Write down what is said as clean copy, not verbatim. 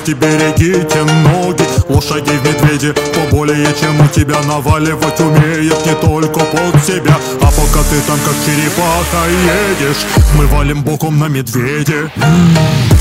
скорости берегите ноги. Лошади в медведи поболее, чем у тебя. Наваливать умеет не только под себя. А пока ты там как черепаха едешь, мы валим боком на медведе.